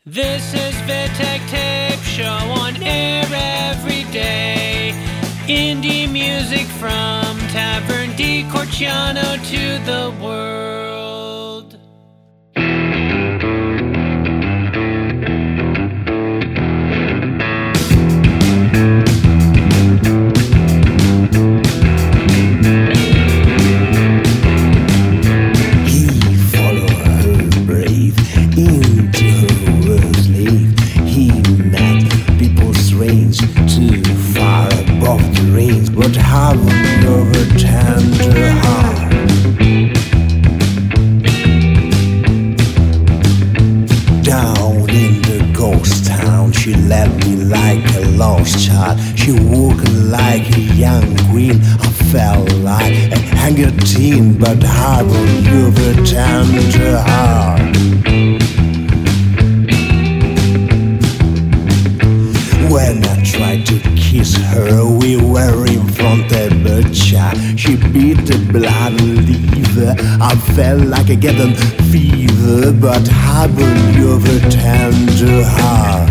This is Vitek Tape Show on air every day. Indie music from Tavern di Corciano to the world. He followed her brave into her world's life. He met people strange, too far above the range, but heaven over tender heart. Down in the ghost town, she left me like a lost child. She walked like a young queen. I felt like a hanging teen, but heaven over tender heart. When I tried to kiss her, we were in front of a child. She beat the blood liver. I felt like a getting fever, but heaven over tender heart.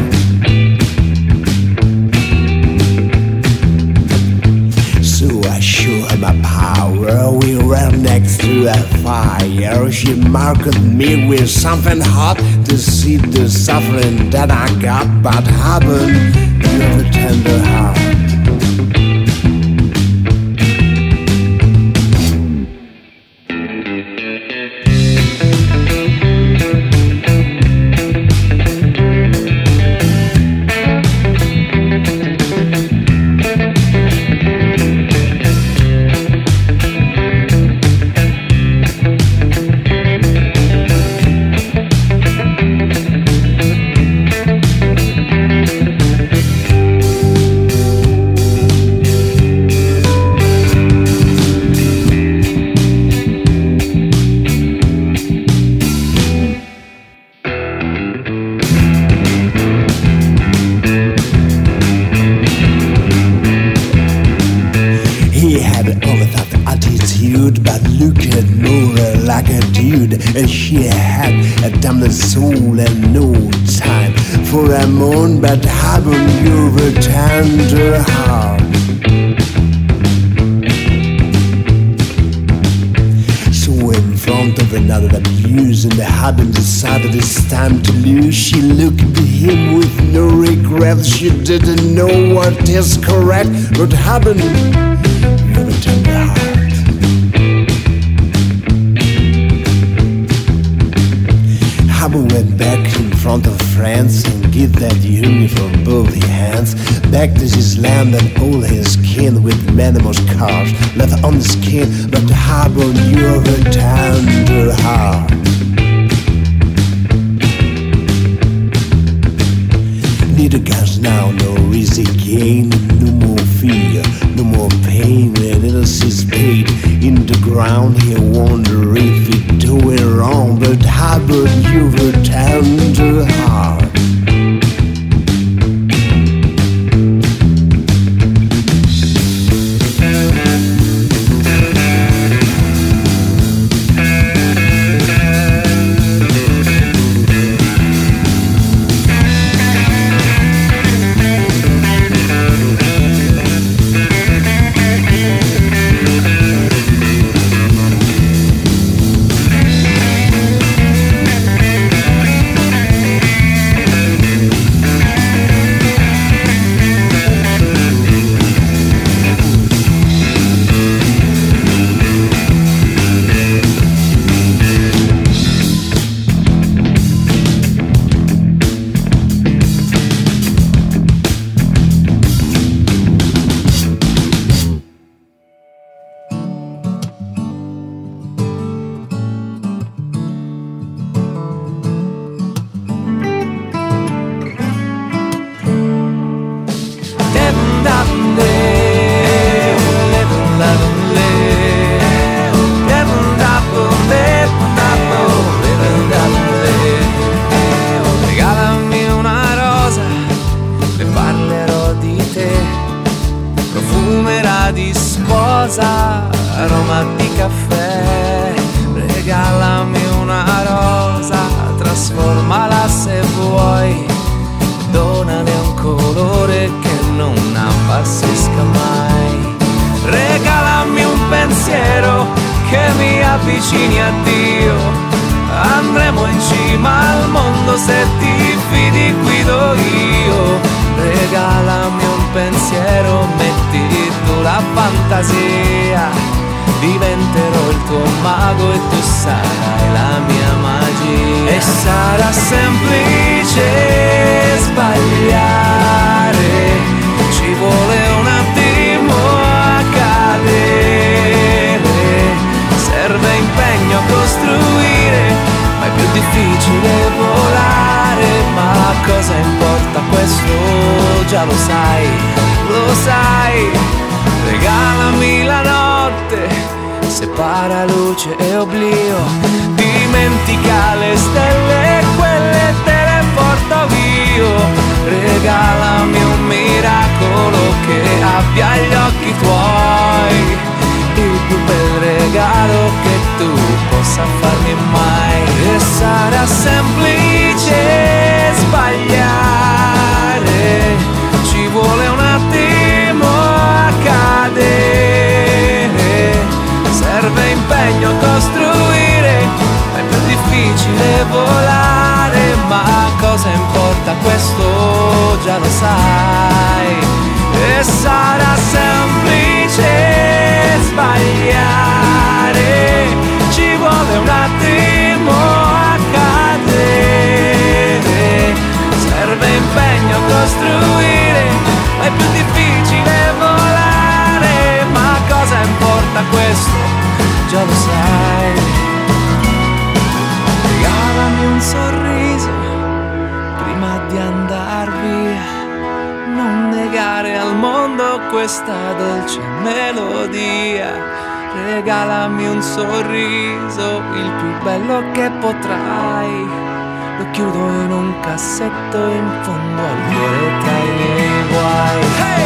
So I showed her my power. We were next to a fire. She marked me with something hot to see the suffering that I got, but heaven over tender heart. He had all of that attitude, but looked more like a dude. And she had a damn soul and no time for a moan, but heaven over tender heart. So in front of another abuse, and the heaven decided it's time to lose. She looked at him with no regret. She didn't know what is correct, but heaven over tender heart. Habbo went back in front of France and gave that uniform both hands. Back to his land and all his kin with venomous scars left on the skin, but Habbo knew of a tender heart. Neither guns now, no easy gain, no more fear, no more pain. When innocence paid in the ground, he wondered if he do it wrong, but Habbo knew her tender heart. Regalami una rosa, le parlerò di te. Profumerà di sposa, aroma di caffè. Regalami una rosa, trasformala se vuoi avvicini a Dio. Andremo in cima al mondo, se ti fidi guido io. Regalami un pensiero, metti tu la fantasia, diventerò il tuo mago e tu sarai la mia magia. E sarà semplice sbagliare, ci vuole un attimo a cadere, serve impegno a costruire, ma è più difficile volare. Ma cosa importa questo? Già lo sai, lo sai. Regalami la notte, separa luce e oblio, dimentica le stelle, quelle te le porto io. Regalami un miracolo che abbia gli occhi tuoi, il più bel regalo che tu possa farmi mai. E sarà semplice sbagliare, ci vuole un attimo a cadere, serve impegno a costruire, ma è più difficile volare. Ma cosa importa questo? Già lo sai. E sarà semplice sbagliare, ci vuole un attimo a cadere, serve impegno a costruire, ma è più difficile volare. Ma cosa importa questo? Già lo sai. Regalami un sorriso prima di andar via, non negare al mondo questa dolce melodia. Regalami un sorriso, il più bello che potrai, lo chiudo in un cassetto in fondo al cuore tra i miei guai. Hey!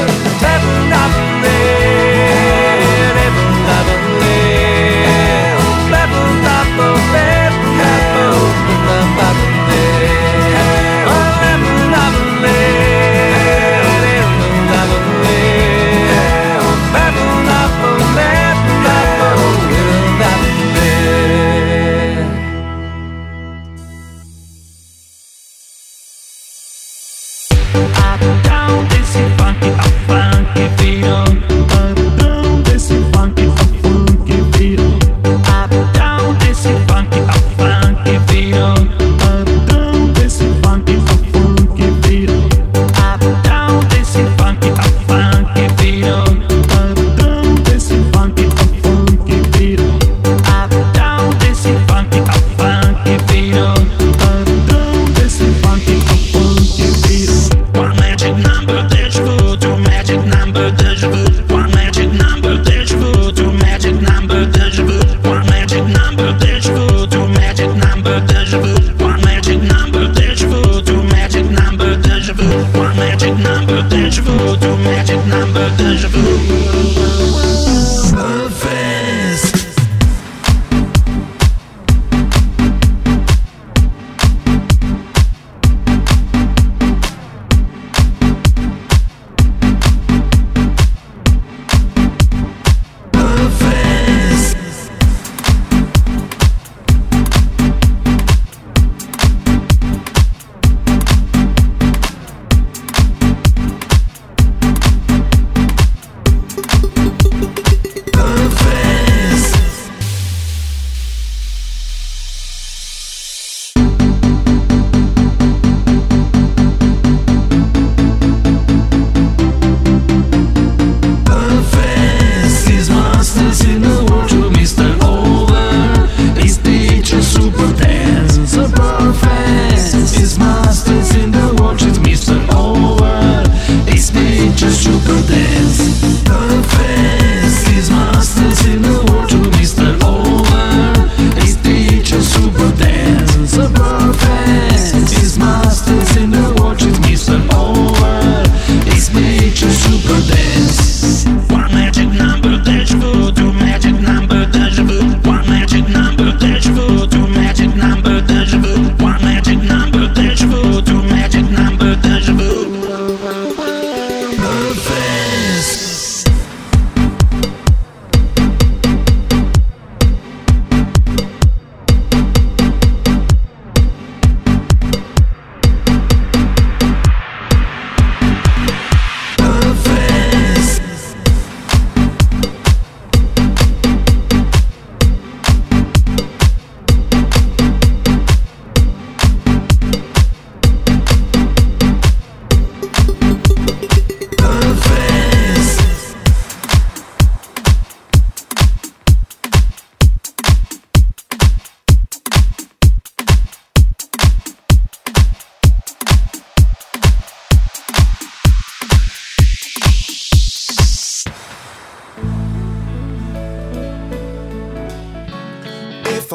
Magic number that you go to, magic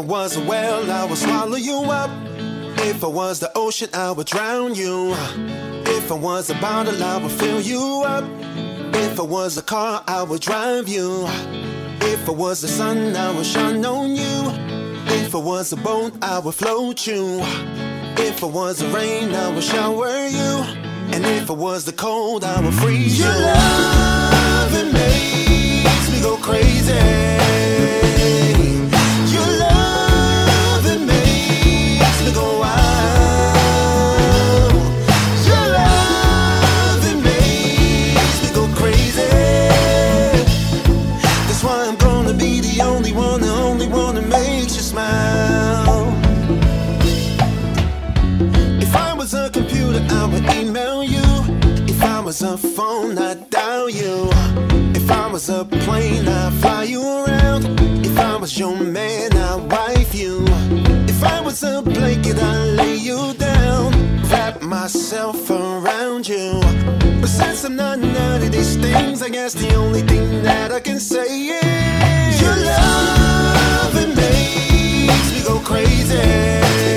was a well, I would swallow you up. If I was the ocean, I would drown you. If I was a bottle, I would fill you up. If I was a car, I would drive you. If I was the sun, I would shine on you. If I was a boat, I would float you. If I was the rain, I would shower you. And if I was the cold, I would freeze you. Your love, it makes me go crazy. Your love, it makes me go wild. Your love, it makes me go crazy. That's why I'm gonna be the only one that makes you smile. If I was a computer, I would email you. If I was a phone, I'd dial you. If I was a plane, I'd fly you around. If I was your man, I'd wife you. If I was a blanket, I'd lay you down, wrap myself around you. But since I'm not none of these things, I guess the only thing that I can say is your love, it makes me go crazy.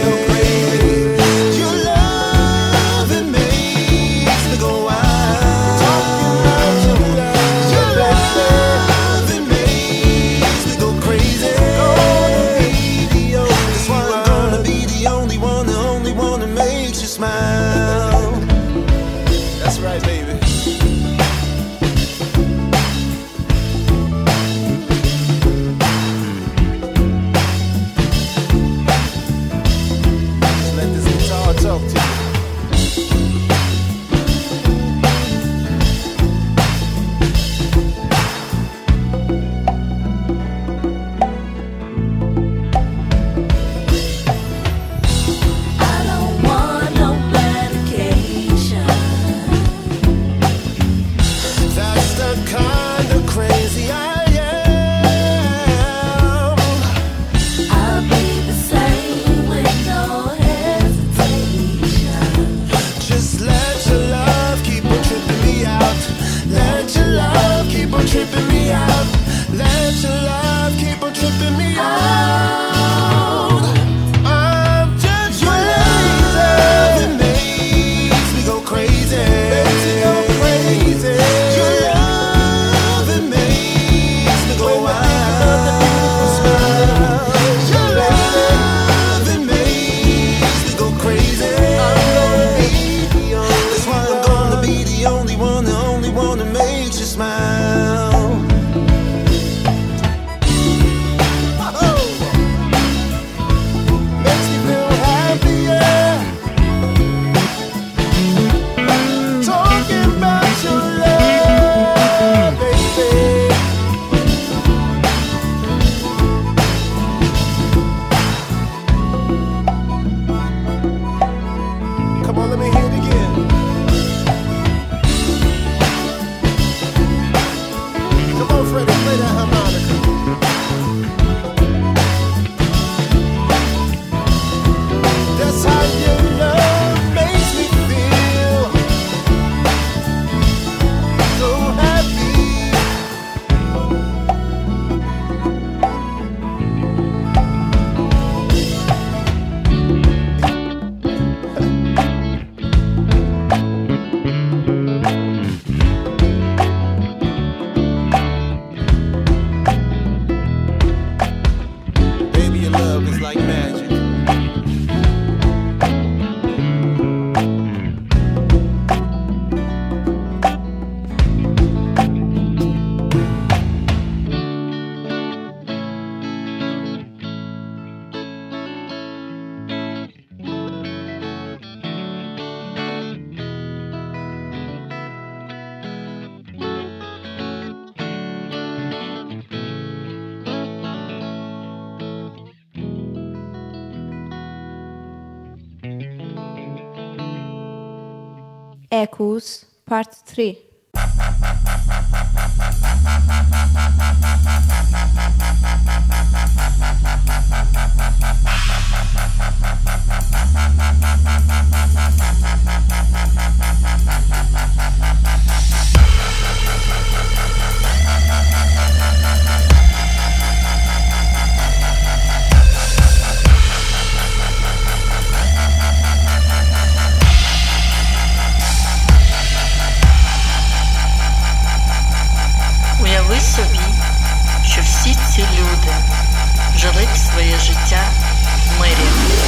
Echoes Part 3. собі, що всі ці люди жили б своє життя в мирі.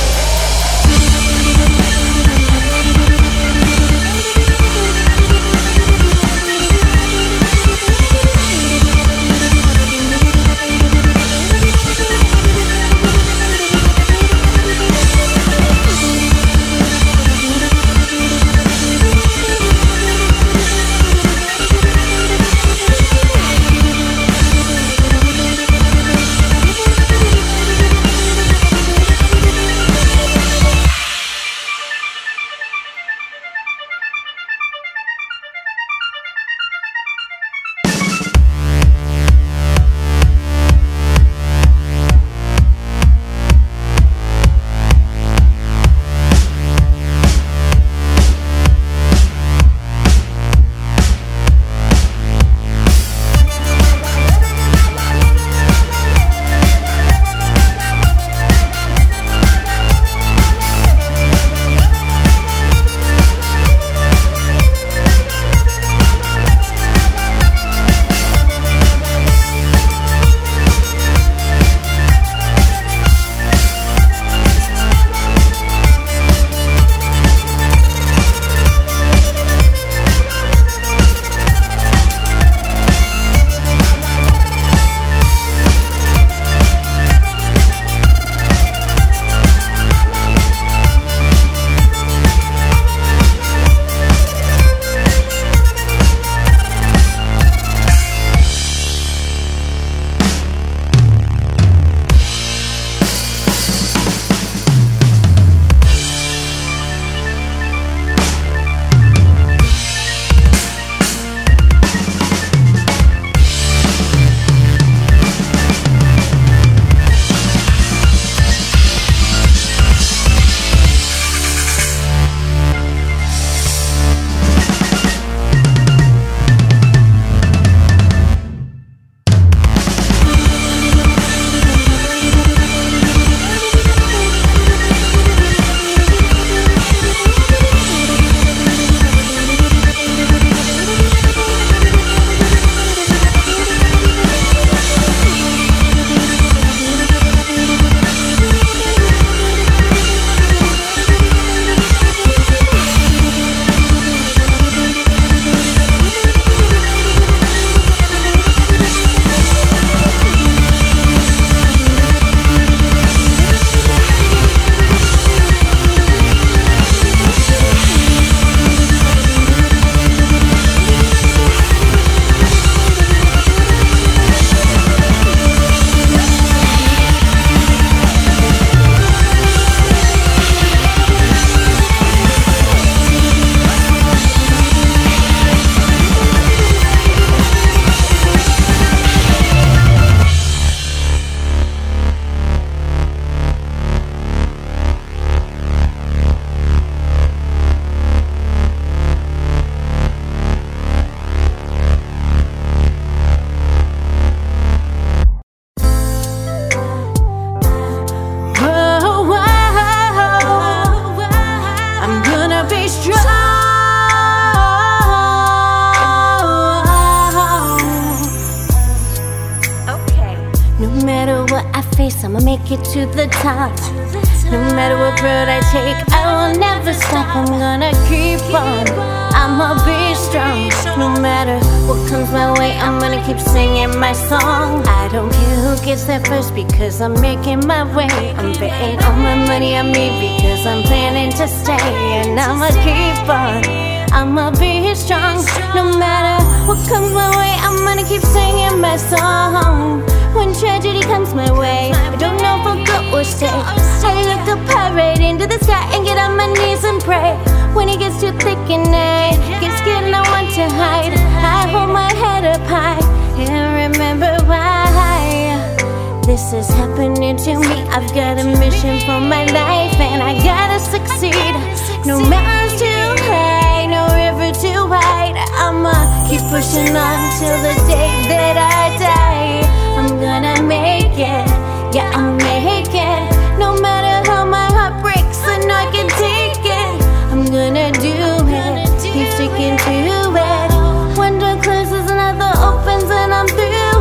I'ma make it to the top. No matter what road I take, I will never stop. I'm gonna keep on, I'ma be strong. No matter what comes my way, I'm gonna keep singing my song. I don't care who gets there first, because I'm making my way. I'm betting all my money on me, because I'm planning to stay. And I'ma keep on, I'ma be strong. No matter what comes my way, I'm gonna keep singing my song. When tragedy comes my way, I don't know if I'll go or stay. I look up high right into the sky and get on my knees and pray. When it gets too thick and I get scared and I want to hide, I hold my head up high and remember why this is happening to me. I've got a mission for my life and I gotta succeed. No mountains too high, no river too wide. I'ma keep pushing on till the day that I die. I'm gonna make it, yeah, I'll make it. No matter how my heart breaks, I know I can take it. I'm gonna do it, keep sticking to it. One door closes, another opens, and I'm through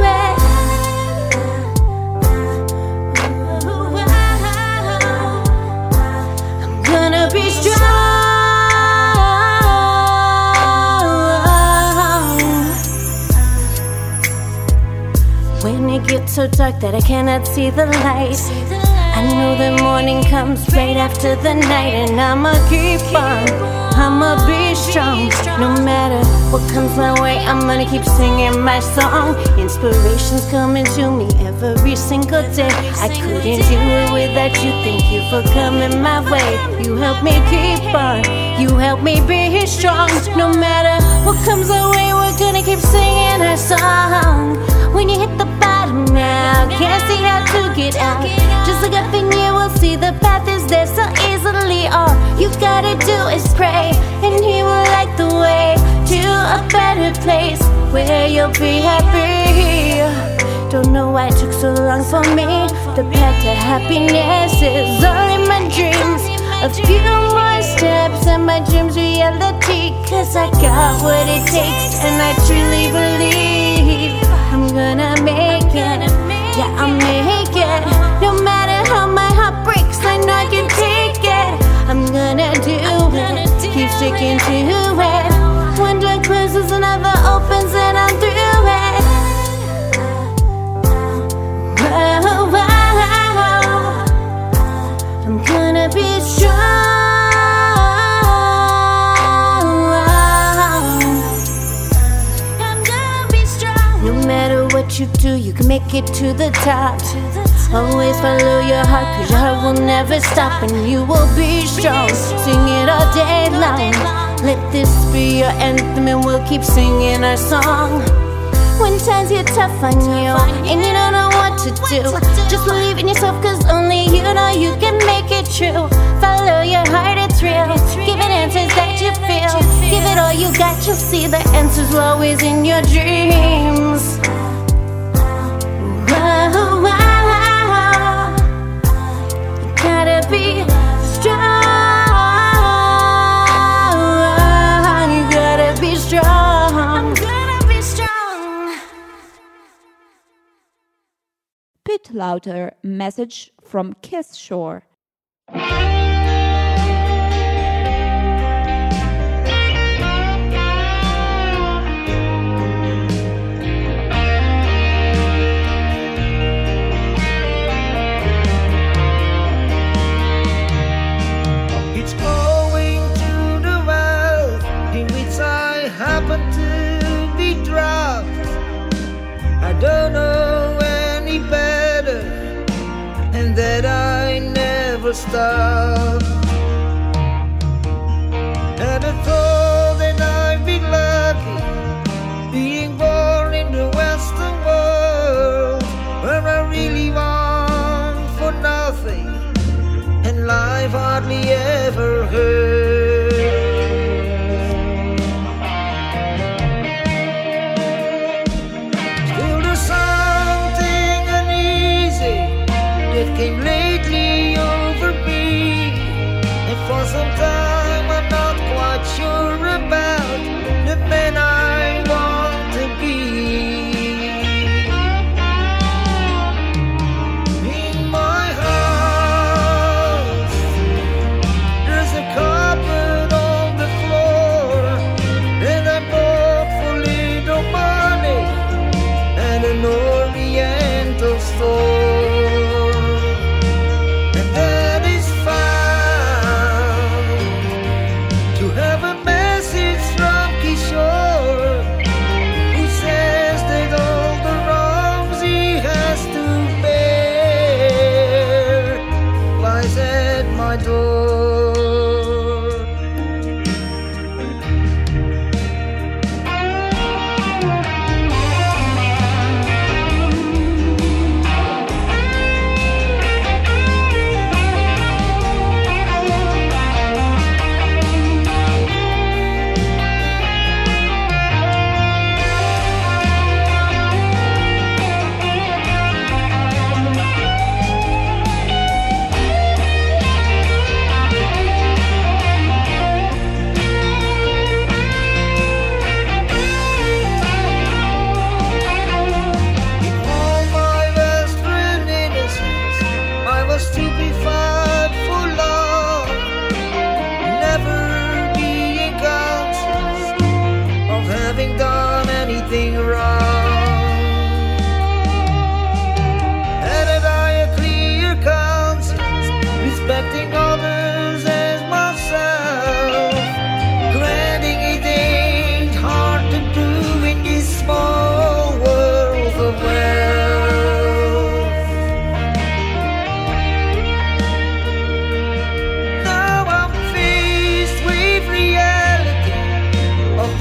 so dark that I cannot see the light. I know the morning comes right after the night, and I'ma keep on, I'ma be strong. No matter what comes my way, I'm gonna keep singing my song. Inspiration's coming to me every single day. I couldn't do it without you. Thank you for coming my way. You help me keep on, you help me be strong. No matter what comes our way, we're gonna keep singing our song. When you hit the bottom now, can't see how to get out. Just look up and you will see the path is there so easily. All you gotta do is pray, and He will light the way to a better place where you'll be happy. Don't know why it took so long for me. The path to happiness is all in my dreams. A few more steps and my dream's reality. 'Cause I got what it takes, and I truly believe I'm gonna make it. Yeah, I'll make it. No matter how my heart breaks, I know I can take it. I'm gonna do it, keep sticking to it. One door closes, another opens, and I'm through it. Whoa, whoa. I'm gonna be strong. No matter what you do, you can make it to the top. Always follow your heart, 'cause your heart will never stop, and you will be strong. Sing it all day long. Let this be your anthem, and we'll keep singing our song. When times get tough on you, and you don't know what to do, just believe in yourself, 'cause only you know you can make it true. Follow your heart, it's real. Give it answers that you feel. Give it all you got, you'll see the answers were always in your dreams. Whoa, whoa. You gotta be strong. You gotta be strong. Pit Louder message from Kiss Shore. It's owing to the world in which I happen to be dropped. I don't know any better, and that I never stop. And I thought that I'd be lucky, being born in the Western world, where I really want for nothing, and life hardly ever hurt. Still there's something uneasy that came lately over me.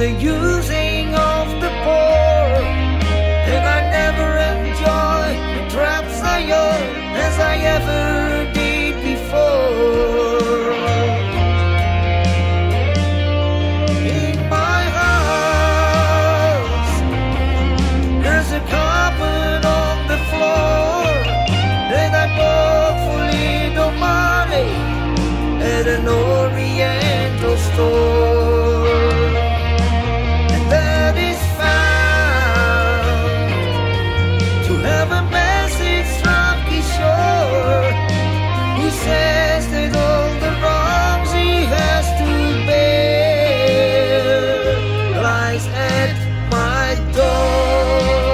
the using of the poor, and I never enjoy the traps I own as I ever did before. In my house, there's a carpet on the floor that I bought for little money at an Oriental store, and that is found to have a message from Kishore, who says that all the wrongs he has to bear lies at my door.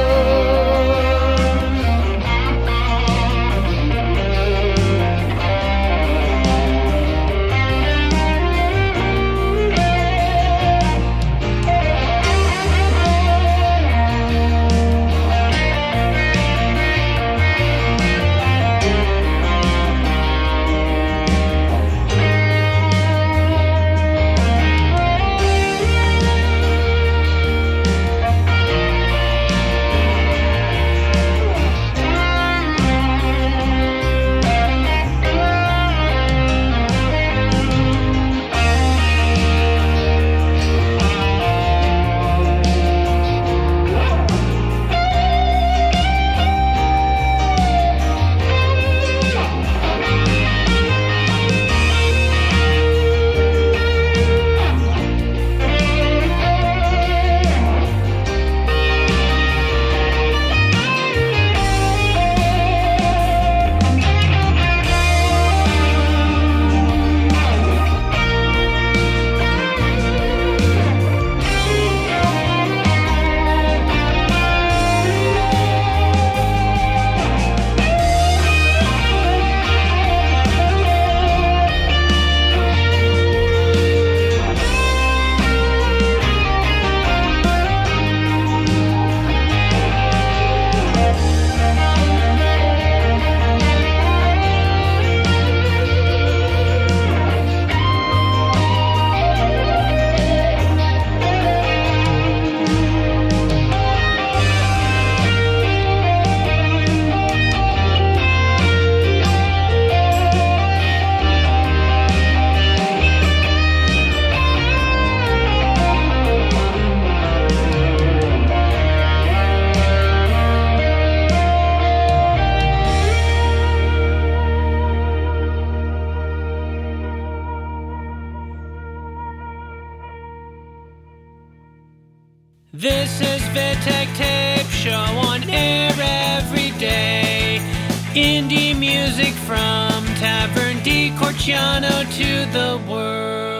This is Vitek Tape Show on air every day. Indie music from Tavern di Corciano to the world.